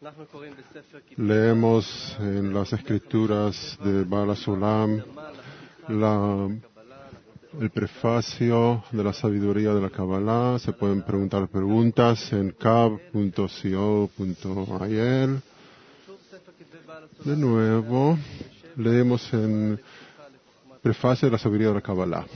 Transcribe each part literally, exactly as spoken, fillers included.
Leemos en las escrituras de Baal HaSulam la, el prefacio de la sabiduría de la Kabbalah. Se pueden preguntar preguntas en cab punto co punto i l. De nuevo, leemos en prefacio de la sabiduría de la Kabbalah.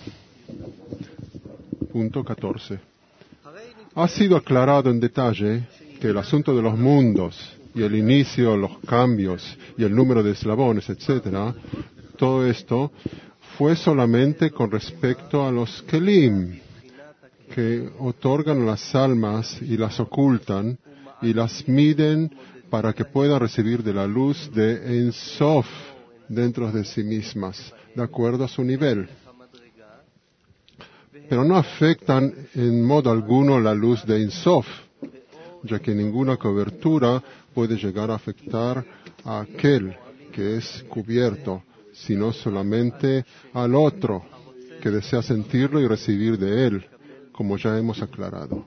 Punto catorce. Ha sido aclarado en detalle que el asunto de los mundos y el inicio, los cambios y el número de eslabones, etcétera, todo esto fue solamente con respecto a los kelim, que otorgan las almas y las ocultan y las miden para que puedan recibir de la luz de Ein Sof dentro de sí mismas, de acuerdo a su nivel. Pero no afectan en modo alguno la luz de Ein Sof, ya que ninguna cobertura puede llegar a afectar a aquel que es cubierto, sino solamente al otro que desea sentirlo y recibir de él, como ya hemos aclarado.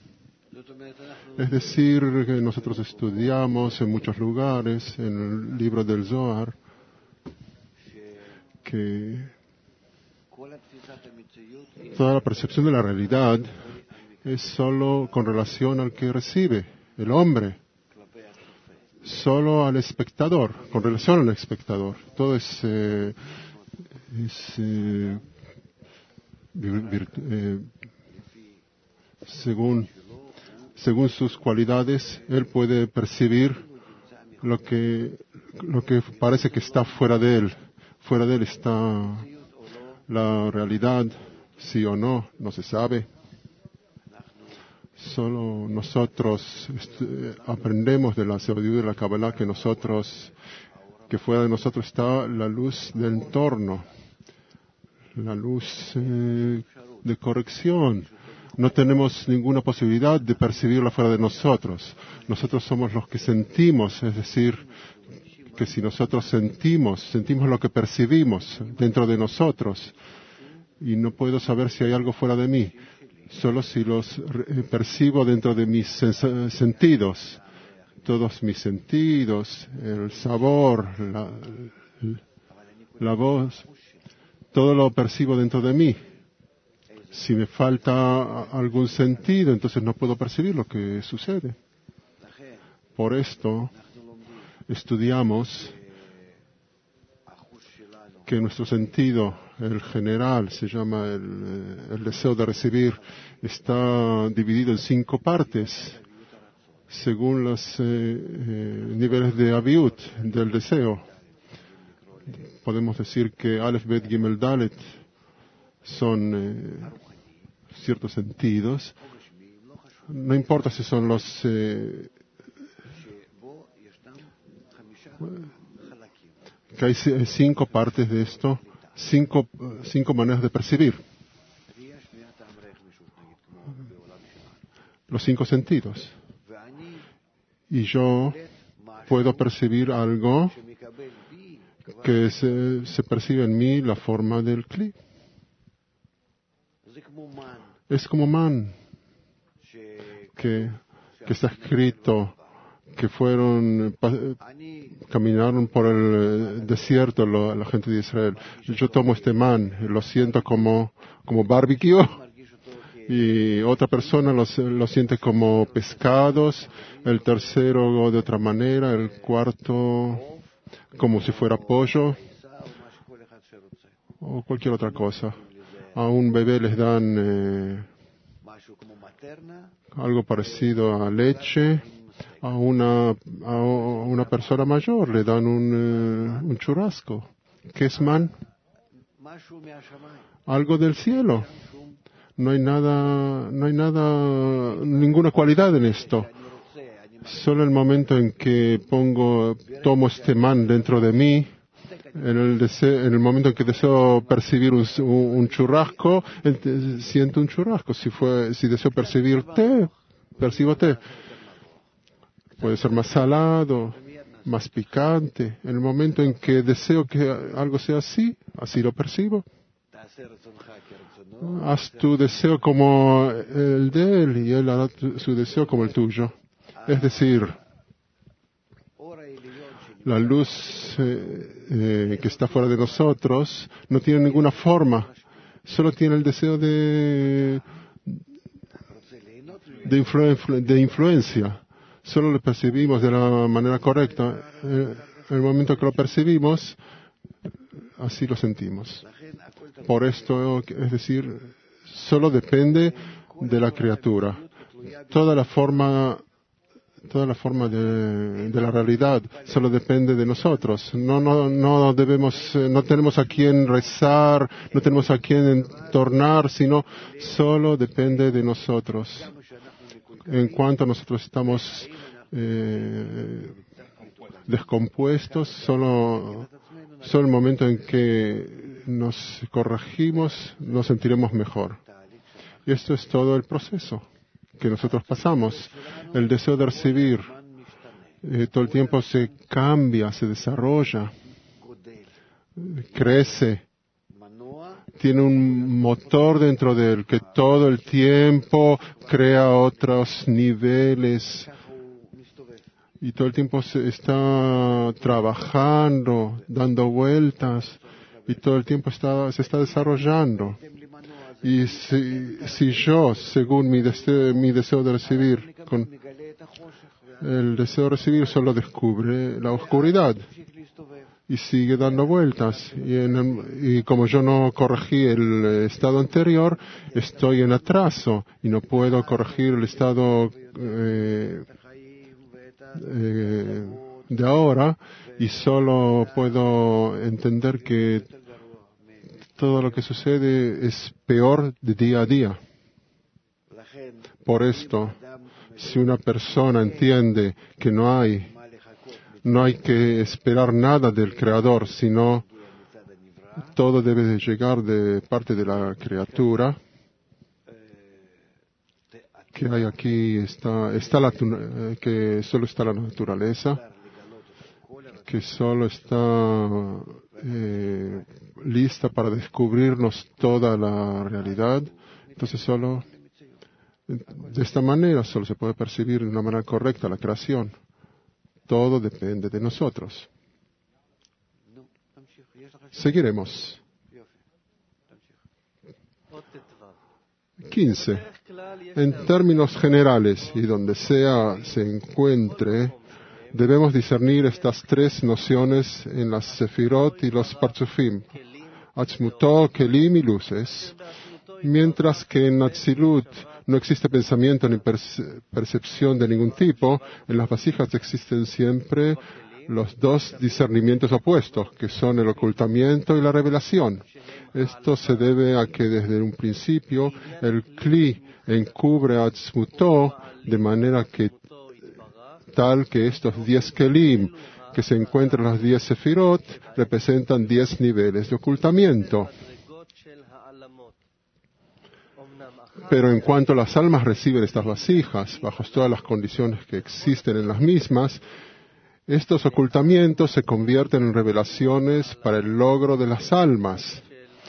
Es decir, que nosotros estudiamos en muchos lugares, en el libro del Zohar, que toda la percepción de la realidad es solo con relación al que recibe, el hombre, solo al espectador, con relación al espectador. Todo es, eh, es eh, vir, vir, eh, según, según sus cualidades, él puede percibir lo que, lo que parece que está fuera de él. Fuera de él está la realidad, sí o no, no se sabe. Solo nosotros aprendemos de la sabiduría de la Kabbalah que nosotros, que fuera de nosotros está la luz del entorno, la luz eh, de corrección. No tenemos ninguna posibilidad de percibirla fuera de nosotros. Nosotros somos los que sentimos, es decir, que si nosotros sentimos, sentimos lo que percibimos dentro de nosotros, y no puedo saber si hay algo fuera de mí. Solo si los percibo dentro de mis sentidos, todos mis sentidos, el sabor, la, la voz, todo lo percibo dentro de mí. Si me falta algún sentido, entonces no puedo percibir lo que sucede. Por esto, estudiamos que nuestro sentido, el general, se llama el, el deseo de recibir, está dividido en cinco partes, según los eh, eh, niveles de aviut del deseo. Podemos decir que Aleph, Bet, Gimel, Dalet son eh, ciertos sentidos. No importa si son los eh, que hay cinco partes de esto, cinco, cinco maneras de percibir. Los cinco sentidos. Y yo puedo percibir algo que se, se percibe en mí la forma del kli. Es como man, que, que está escrito que fueron, pa, caminaron por el desierto lo, la gente de Israel. Yo tomo este man, lo siento como, como barbecue, y otra persona lo, lo siente como pescados, el tercero de otra manera, el cuarto como si fuera pollo, o cualquier otra cosa. A un bebé les dan eh, algo parecido a leche. A una, a una persona mayor le dan un, uh, un churrasco. ¿Qué es man? Algo del cielo. No hay nada, no hay nada, ninguna cualidad en esto. Solo el momento en que pongo, tomo este man dentro de mí, en el, deseo, en el momento en que deseo percibir un, un churrasco, siento un churrasco. Si fue, si deseo percibir té, percibo té. Puede ser más salado, más picante. En el momento en que deseo que algo sea así, así lo percibo. Haz tu deseo como el de él y él hará su deseo como el tuyo. Es decir, La luz eh, eh, que está fuera de nosotros no tiene ninguna forma, solo tiene el deseo de, de, influ- de influencia. Solo lo percibimos de la manera correcta. Eh, en el momento que lo percibimos, así lo sentimos. Por esto, es decir, solo depende de la criatura. Toda la forma Toda la forma de, de la realidad solo depende de nosotros. No, no, no debemos, no tenemos a quién rezar, no tenemos a quién entornar, sino solo depende de nosotros. En cuanto nosotros estamos eh, descompuestos, solo, solo el momento en que nos corregimos, nos sentiremos mejor. Y esto es todo el proceso que nosotros pasamos. El deseo de recibir eh, todo el tiempo se cambia, se desarrolla, crece, tiene un motor dentro de él que todo el tiempo crea otros niveles y todo el tiempo se está trabajando, dando vueltas y todo el tiempo está, se está desarrollando. Y si, si yo, según mi deseo, mi deseo de recibir, con el deseo de recibir solo descubre la oscuridad y sigue dando vueltas. Y, en el, y como yo no corregí el estado anterior, estoy en atraso y no puedo corregir el estado eh, eh, de ahora y solo puedo entender que todo lo que sucede es peor de día a día. Por esto, si una persona entiende que no hay, no hay que esperar nada del Creador, sino todo debe de llegar de parte de la criatura, que hay aquí está, está la, que solo está la naturaleza, que solo está eh, lista para descubrirnos toda la realidad. Entonces solo de esta manera solo se puede percibir de una manera correcta la creación. Todo depende de nosotros. Seguiremos. quince. En términos generales y donde sea se encuentre, debemos discernir estas tres nociones en las Sefirot y los Partzufim, Atzmutó, Kelim y luces, mientras que en Atzilut no existe pensamiento ni perce- percepción de ningún tipo, en las vasijas existen siempre los dos discernimientos opuestos, que son el ocultamiento y la revelación. Esto se debe a que desde un principio el Kli encubre a Atzmutó de manera que tal que estos diez Kelim que se encuentran en las diez Sefirot representan diez niveles de ocultamiento. Pero en cuanto las almas reciben estas vasijas, bajo todas las condiciones que existen en las mismas, estos ocultamientos se convierten en revelaciones para el logro de las almas.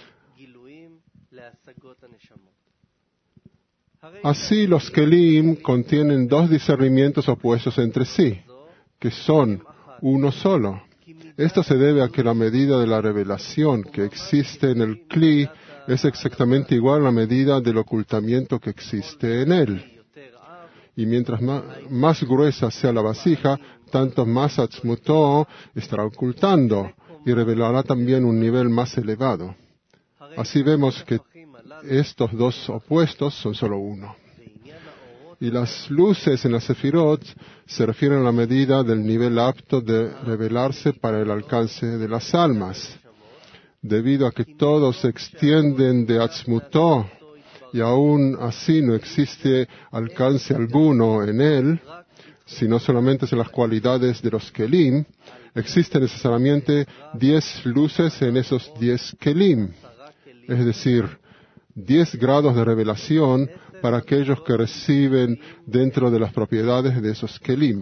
Así los Kelim contienen dos discernimientos opuestos entre sí, que son uno solo. Esto se debe a que la medida de la revelación que existe en el Kli es exactamente igual a la medida del ocultamiento que existe en él. Y mientras más, más gruesa sea la vasija, tanto más Atzmutó estará ocultando y revelará también un nivel más elevado. Así vemos que estos dos opuestos son solo uno. Y las luces en las Sefirot se refieren a la medida del nivel apto de revelarse para el alcance de las almas. Debido a que todos se extienden de Atzmutó y aún así no existe alcance alguno en él, sino solamente en las cualidades de los Kelim, existen necesariamente diez luces en esos diez Kelim, es decir, diez grados de revelación para aquellos que reciben dentro de las propiedades de esos Kelim.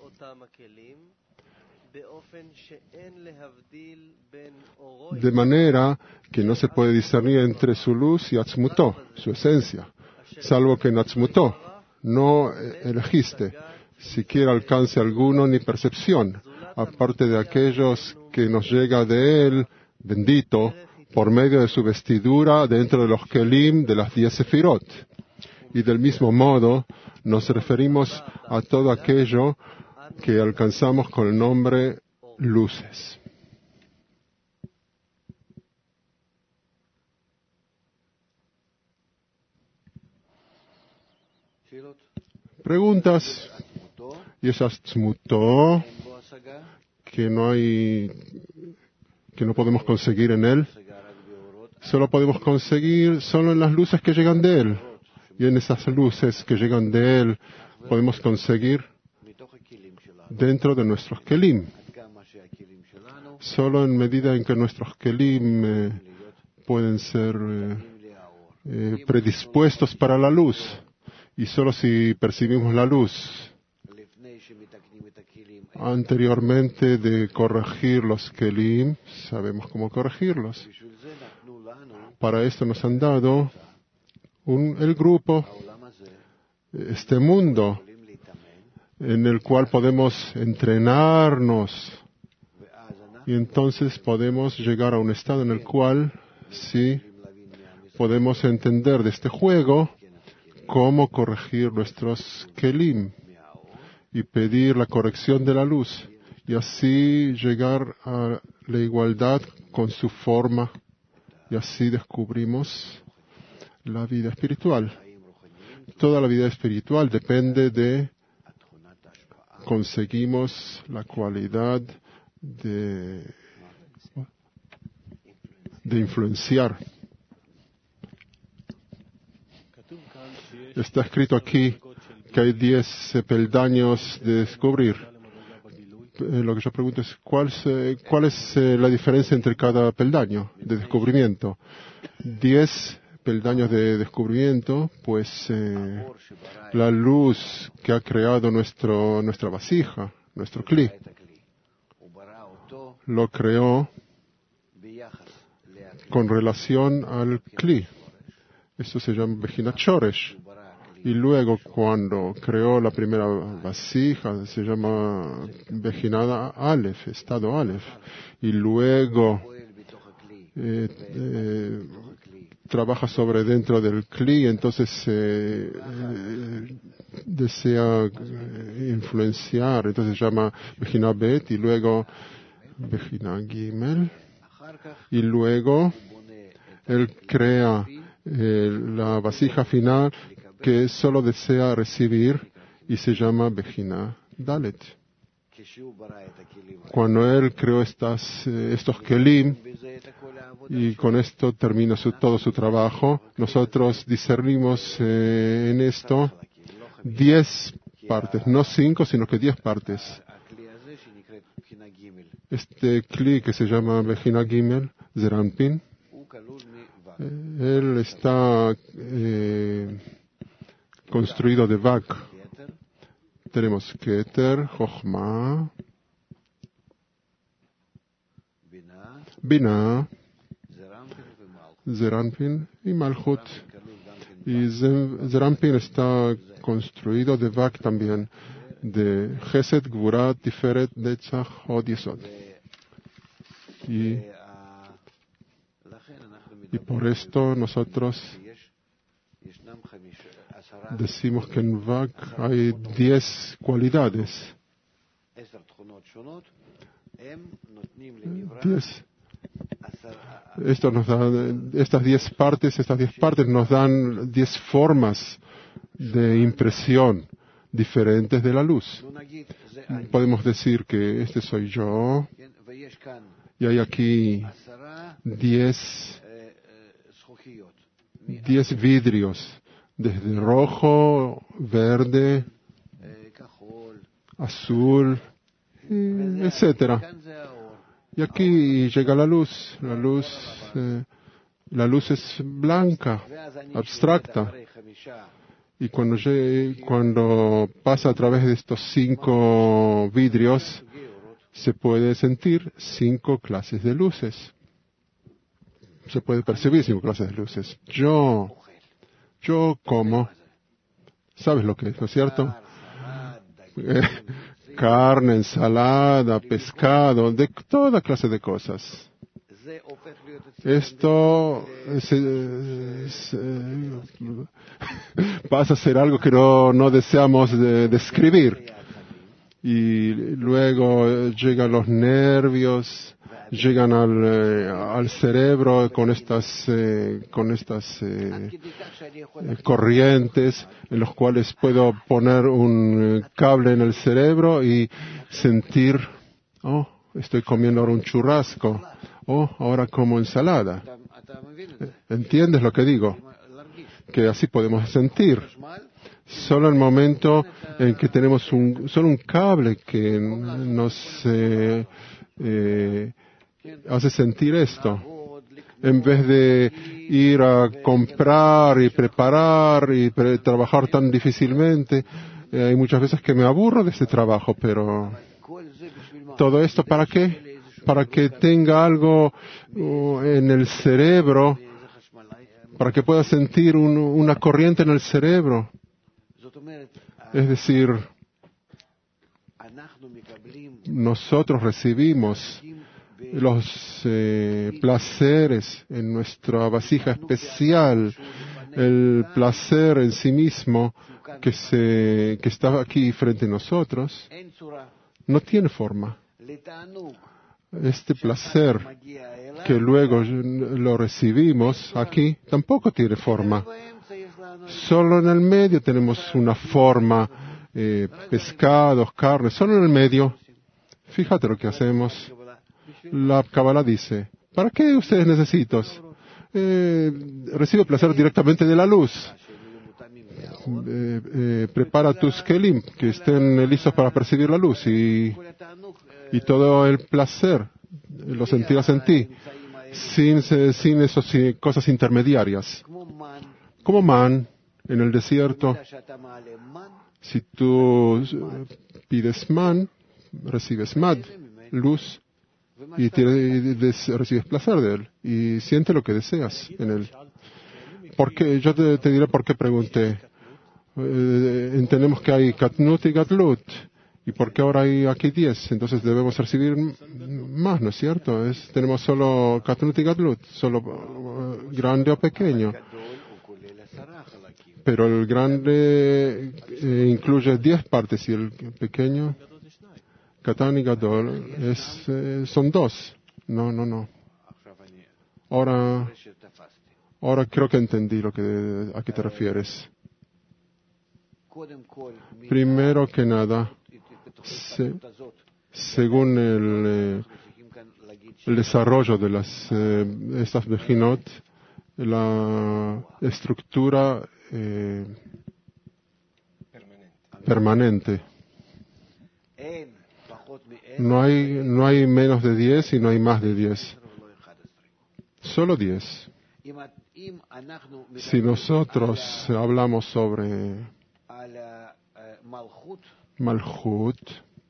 De manera que no se puede discernir entre su luz y Atzmutó, su esencia, salvo que en Atzmutó no elegiste siquiera alcance alguno ni percepción. aparte de aquellos que nos llega de Él, bendito, por medio de su vestidura dentro de los kelim de las diez sefirot. Y del mismo modo nos referimos a todo aquello que alcanzamos con el nombre luces. Preguntas. Y esas tzmutó, que no hay, que no podemos conseguir en él, solo podemos conseguir solo en las luces que llegan de él. Y en esas luces que llegan de él podemos conseguir dentro de nuestros kelim. Solo en medida en que nuestros kelim eh, pueden ser eh, eh, predispuestos para la luz. Y solo si percibimos la luz anteriormente de corregir los kelim, sabemos cómo corregirlos. Para esto nos han dado un, el grupo, este mundo, en el cual podemos entrenarnos. Y entonces podemos llegar a un estado en el cual, sí, podemos entender de este juego cómo corregir nuestros kelim y pedir la corrección de la luz y así llegar a la igualdad con su forma y así descubrimos la vida espiritual. Toda la vida espiritual depende de conseguimos la cualidad de, de influenciar. Está escrito aquí que hay diez peldaños de descubrir. Eh, lo que yo pregunto es, ¿cuál es, cuál es eh, la diferencia entre cada peldaño de descubrimiento? Diez peldaños de descubrimiento, pues eh, la luz que ha creado nuestro, nuestra vasija, nuestro kli, lo creó con relación al kli. Eso se llama Bejinat Shoresh. Y luego, cuando creó la primera vasija, se llama Bejinat Aleph, estado Aleph. Y luego eh, eh, trabaja sobre dentro del Kli, entonces eh, eh, desea eh, influenciar, entonces se llama Bejinat Bet, y luego Bejinat Gimel. Y luego él crea eh, la vasija final que solo desea recibir y se llama Bejinat Dalet. Cuando él creó estas, eh, estos kelim y con esto termina su, todo su trabajo, nosotros discernimos eh, en esto diez partes, no cinco, sino que diez partes. Este kli que se llama Bejinat Gimel, Zeranpin, él está eh, construido de Vak. Tenemos Keter, Chochma, Binah, Zeranpin y Malchut. Y Zeranpin está construido de Vak también, de Chesed, Gvura, Tiferet, Netzach, Hod Yesod. Y Y por esto nosotros decimos que en Vak hay diez cualidades. Diez. Esto nos da, estas diez partes, estas diez partes nos dan diez formas de impresión diferentes de la luz. Podemos decir que este soy yo, y hay aquí diez diez vidrios, desde rojo, verde, azul, etcétera. Y aquí llega la luz. La luz, eh, la luz es blanca, abstracta. Y cuando, cuando pasa a través de estos cinco vidrios, se puede sentir cinco clases de luces. Se puede percibir cinco clases de luces. Yo, yo como, ¿sabes lo que es, no es cierto? Eh, carne, ensalada, pescado, de toda clase de cosas. Esto se, se, pasa a ser algo que no, no deseamos de, describir. Y luego llegan los nervios, llegan al, eh, al cerebro con estas, eh, con estas eh, corrientes en los cuales puedo poner un cable en el cerebro y sentir, oh, estoy comiendo ahora un churrasco, oh, ahora como ensalada. ¿Entiendes lo que digo? Que así podemos sentir. Solo el momento en que tenemos un, solo un cable que nos eh, eh, hace sentir esto. En vez de ir a comprar y preparar y pre- trabajar tan difícilmente, eh, hay muchas veces que me aburro de este trabajo, pero todo esto ¿para qué? Para que tenga algo uh, en el cerebro, para que pueda sentir un, una corriente en el cerebro. Es decir, nosotros recibimos los eh, placeres en nuestra vasija especial, el placer en sí mismo que, se, que está aquí frente a nosotros, no tiene forma. Este placer que luego lo recibimos aquí tampoco tiene forma. Solo en el medio tenemos una forma, eh, pescados, carne, solo en el medio. Fíjate lo que hacemos. La Kabbalah dice, ¿para qué ustedes necesitan? Eh, recibe placer directamente de la luz. Eh, eh, prepara tus kelim, que estén listos para percibir la luz, y, y todo el placer lo sentirás en ti, sin, sin esas cosas intermediarias. Como man en el desierto, si tú pides man, recibes mad, luz, y, te, y des, recibes placer de él, y siente lo que deseas en él. ¿Por qué? Yo te, te diré por qué pregunté. Eh, entendemos que hay katnut y gatlut, y por qué ahora hay aquí diez, entonces debemos recibir más, ¿no es cierto? Es, tenemos solo katnut y gatlut, solo uh, grande o pequeño. Pero el grande eh, incluye diez partes y el pequeño, Katan y Gadol, es, eh, son dos. No, no, no. Ahora, ahora creo que entendí lo que, a qué te refieres. Primero que nada, se, según el, eh, el desarrollo de las, eh, estas Bejinot, la estructura eh, permanente. No hay, no hay menos de diez y no hay más de diez. Solo diez. Si nosotros hablamos sobre Malchut,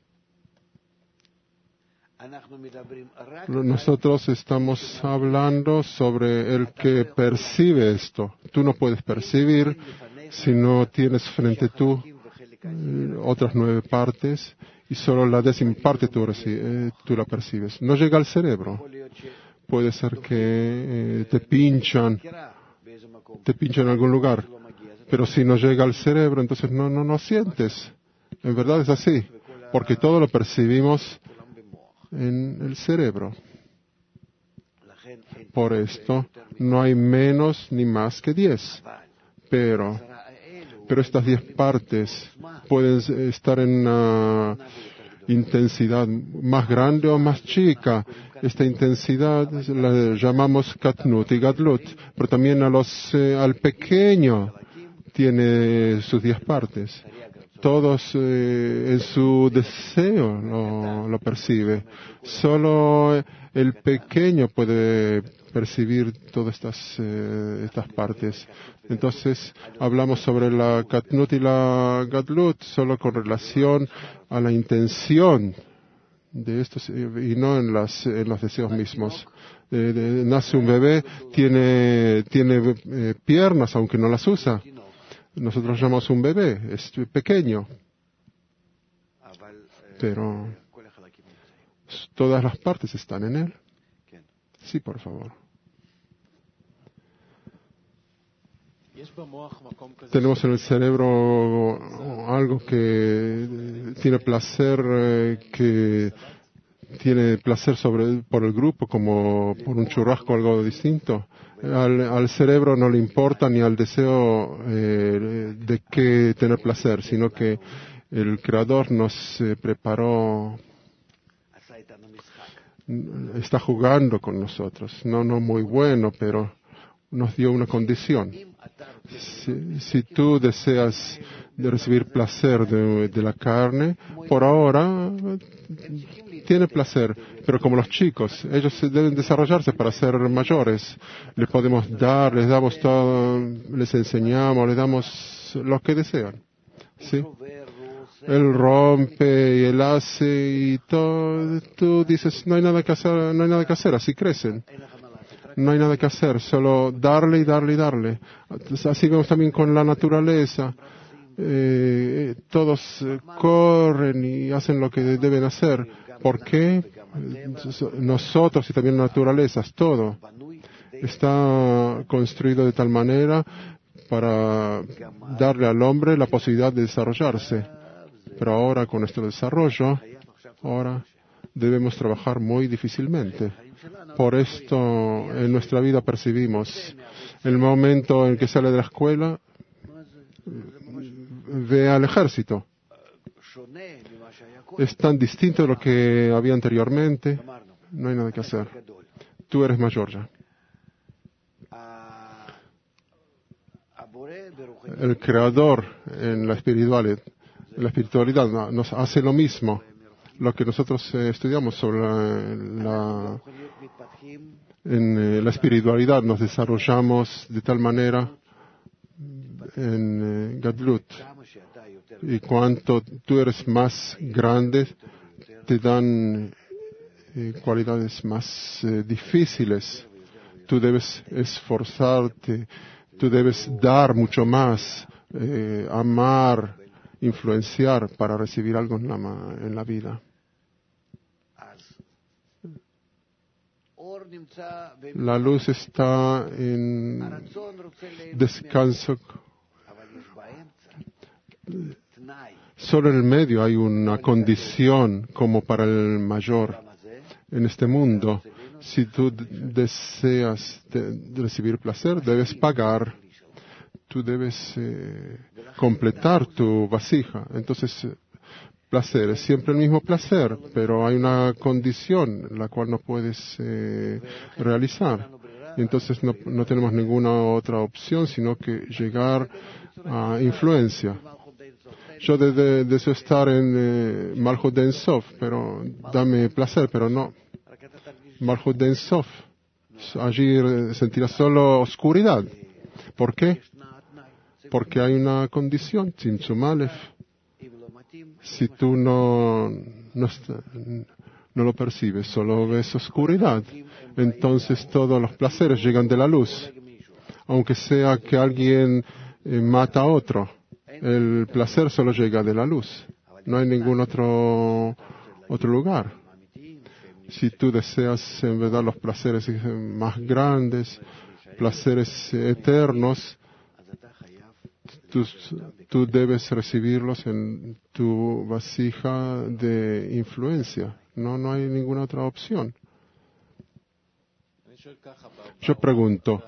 nosotros estamos hablando sobre el que percibe esto. Tú no puedes percibir si no tienes frente tú eh, otras nueve partes y solo la décima parte tú, eh, tú la percibes. No llega al cerebro. Puede ser que eh, te pinchan, te pinchan en algún lugar, pero si no llega al cerebro, entonces no, no, no sientes. En verdad es así, porque todo lo percibimos en el cerebro. Por esto, no hay menos ni más que diez. Pero, pero estas diez partes pueden estar en una intensidad más grande o más chica. Esta intensidad la llamamos Katnut y Gadlut, pero también a los, eh, al pequeño tiene sus diez partes. Todos eh, en su deseo lo, lo percibe. Solo el pequeño puede percibir todas estas, eh, estas partes. Entonces, hablamos sobre la Katnut y la Gadlut solo con relación a la intención de estos y no en, las, en los deseos mismos. Eh, de, nace un bebé, tiene, tiene eh, piernas aunque no las usa. Nosotros llamamos un bebé, es pequeño. pero todas las partes están en él. Sí, por favor. Tenemos en el cerebro algo que tiene placer, eh, que tiene placer sobre por el grupo, como por un churrasco o algo distinto. Al, al cerebro no le importa ni al deseo eh, de qué tener placer, sino que el Creador nos eh, preparó, está jugando con nosotros. No, no muy bueno, pero nos dio una condición. Si, si tú deseas de recibir placer de, de la carne, por ahora tiene placer, pero como los chicos, ellos deben desarrollarse para ser mayores. Les podemos dar, les damos todo, les enseñamos, les damos lo que desean. ¿Sí? Él rompe y él hace y todo, tú dices, no hay nada que hacer, no hay nada que hacer, así crecen. No hay nada que hacer, solo darle y darle y darle. Así vemos también con la naturaleza. Eh, todos eh, corren y hacen lo que deben hacer. ¿Por qué? Nosotros y también naturalezas, todo está construido de tal manera para darle al hombre la posibilidad de desarrollarse. Pero ahora con este desarrollo, ahora debemos trabajar muy difícilmente. Por esto en nuestra vida percibimos el momento en que sale de la escuela, ve al ejército. Es tan distinto de lo que había anteriormente. No hay nada que hacer. Tú eres mayor ya. El Creador en la espiritualidad, en la espiritualidad nos hace lo mismo. Lo que nosotros eh, estudiamos sobre la, la, en eh, la espiritualidad, nos desarrollamos de tal manera en eh, Gadlut. Y cuanto tú eres más grande, te dan eh, cualidades más eh, difíciles. Tú debes esforzarte, tú debes dar mucho más, eh, amar, influenciar para recibir algo en la, en la vida. La luz está en descanso. Solo en el medio hay una condición como para el mayor en este mundo. Si tú deseas de recibir placer, debes pagar. Tú debes eh, completar tu vasija. Entonces, placer es siempre el mismo placer, pero hay una condición la cual no puedes eh, realizar. Entonces no, no tenemos ninguna otra opción sino que llegar a influencia. Yo de, de, deseo estar en eh, Malhut de Ensof, pero dame placer, pero no. Malhut de Ensof. Allí sentirás solo oscuridad. ¿Por qué? Porque hay una condición, Tzimtzum Aleph. Si tú no, no, no lo percibes, solo ves oscuridad, entonces todos los placeres llegan de la luz. Aunque sea que alguien eh, mata a otro, el placer solo llega de la luz. No hay ningún otro, otro lugar. Si tú deseas en verdad los placeres más grandes, placeres eternos, Tú, tú debes recibirlos en tu vasija de influencia. No, no hay ninguna otra opción. Yo pregunto,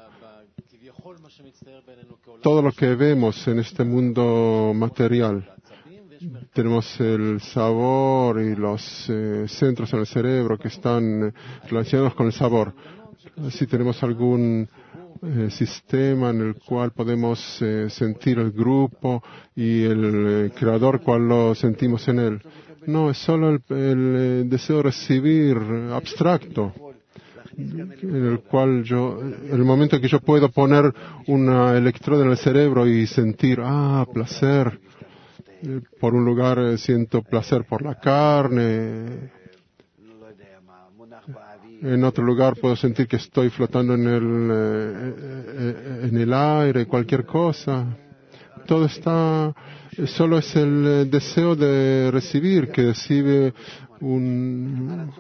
todo lo que vemos en este mundo material, tenemos el sabor y los eh, centros en el cerebro que están relacionados con el sabor. Si tenemos algún Eh, sistema en el cual podemos eh, sentir el grupo y el eh, creador cual lo sentimos en él. No, es solo el, el eh, deseo de recibir abstracto, en el cual yo, el momento en que yo puedo poner una electroda en el cerebro y sentir, ah, placer, eh, por un lugar eh, siento placer por la carne. En otro lugar puedo sentir que estoy flotando en el, eh, en el aire, cualquier cosa. Todo está Solo es el deseo de recibir que recibe un...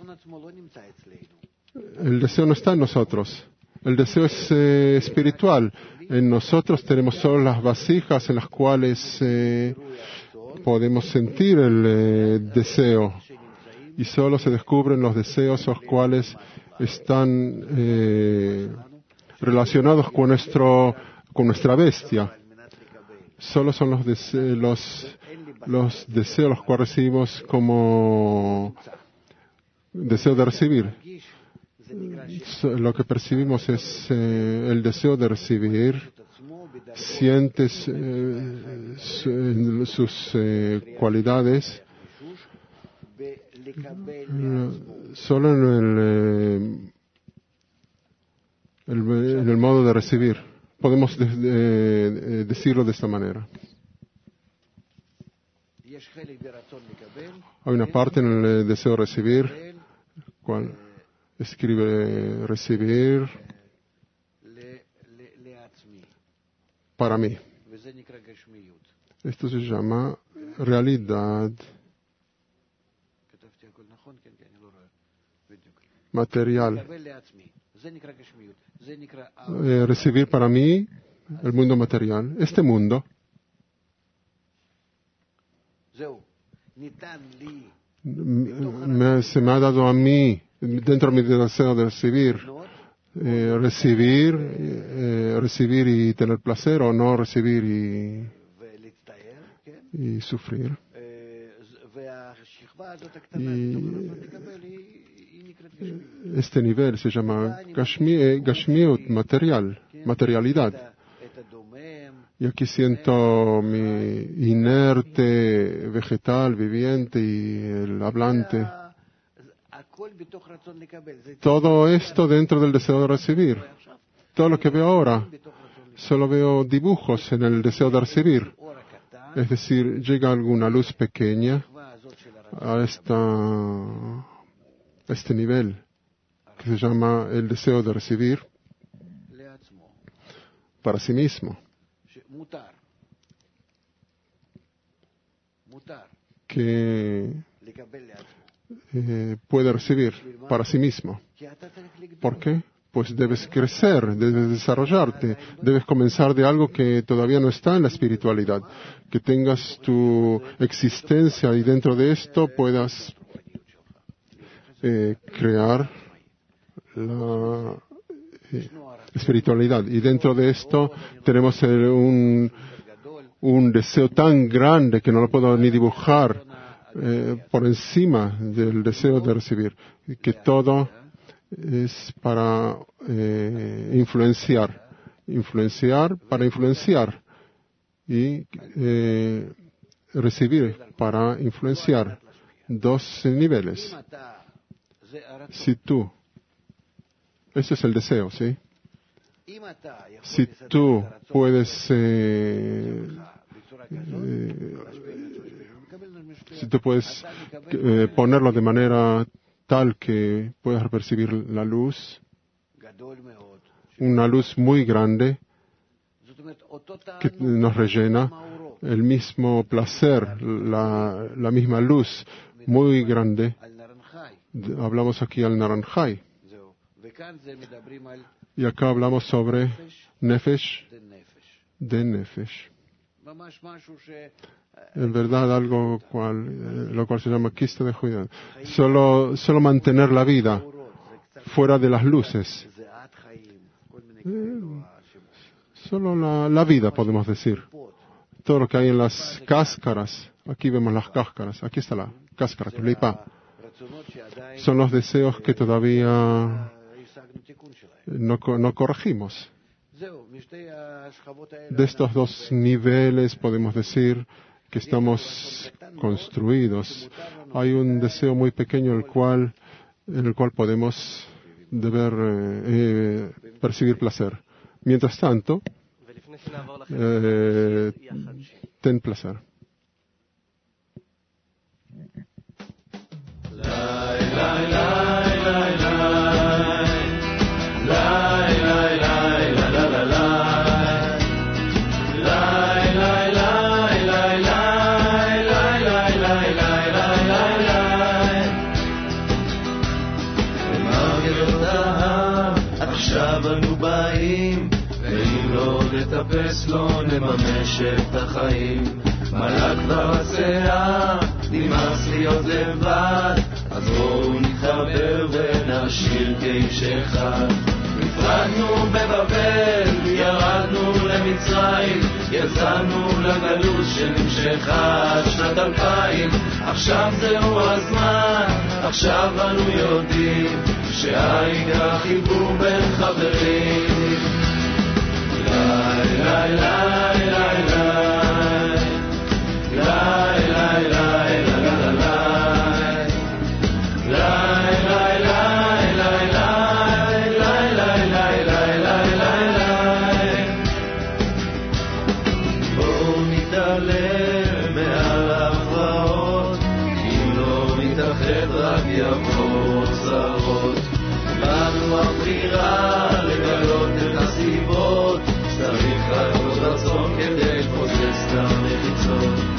El deseo no está en nosotros. El deseo es eh, espiritual. En nosotros tenemos solo las vasijas en las cuales eh, podemos sentir el eh, deseo. Y solo se descubren los deseos los cuales están eh, relacionados con nuestro, con nuestra bestia. Solo son los, dese- los, los deseos los cuales recibimos como deseo de recibir. Lo que percibimos es eh, el deseo de recibir. Sientes eh, su, sus eh, cualidades eh, solo en el, eh, el, en el modo de recibir. Podemos de, de, decirlo de esta manera. Hay una parte en el deseo de recibir, cual escribe recibir para mí. Esto se llama realidad material. Eh, recibir para mí el mundo material. Este mundo me, se me ha dado a mí, dentro de mi deseo de recibir, eh, recibir, eh, recibir y tener placer, o no recibir y, y sufrir. Y este nivel se llama Gashmi, Gashmiut, material, materialidad. Y aquí siento mi inerte, vegetal, viviente y el hablante. Todo esto dentro del deseo de recibir. Todo lo que veo ahora, solo veo dibujos en el deseo de recibir. Es decir, llega alguna luz pequeña a, esta, a este nivel que se llama el deseo de recibir para sí mismo. Que eh, puede recibir para sí mismo. ¿Por qué? Pues debes crecer, debes desarrollarte, debes comenzar de algo que todavía no está en la espiritualidad, que tengas tu existencia y dentro de esto puedas eh, crear la eh, espiritualidad. Y dentro de esto tenemos el, un, un deseo tan grande que no lo puedo ni dibujar eh, por encima del deseo de recibir, que todo es para eh, influenciar, influenciar para influenciar y eh, recibir para influenciar. Dos niveles. Si tú, ese es el deseo, ¿sí? Si tú puedes, eh, eh, si tú puedes eh, ponerlo de manera tal que puedas percibir la luz, una luz muy grande que nos rellena, el mismo placer, la, la misma luz muy grande. Hablamos aquí al Naranjai. Y acá hablamos sobre Nefesh de Nefesh. En verdad, algo cual, eh, lo cual se llama quista de Judá. Solo, solo mantener la vida fuera de las luces. Eh, solo la, la vida, podemos decir. Todo lo que hay en las cáscaras. Aquí vemos las cáscaras. Aquí está la cáscara, klipa. Son los deseos que todavía no, no corregimos. De estos dos niveles podemos decir que estamos construidos. Hay un deseo muy pequeño el cual, en el cual podemos deber eh, eh, percibir placer. Mientras tanto, eh, ten placer. La עכשיו אנו באים, ואם לא נטפס לא נממש את החיים. מלא כבר הצעה, נמאס להיות לבד, אז בואו נתחבר ונשאיר כאיש אחד. נפרדנו בבבל, ירדנו למצרים, יצאנו לגלות שנמשכה עד שנת אלפיים. עכשיו זהו הזמן, עכשיו אנו יודעים שהעיקר חיבור בין חברים. לי לי לי לי לי לי לי רק יבוא צרות. באנו הבחירה לגלות את הסיבות, צריך רק עוד רצון כדי לפוצץ את המחיצות.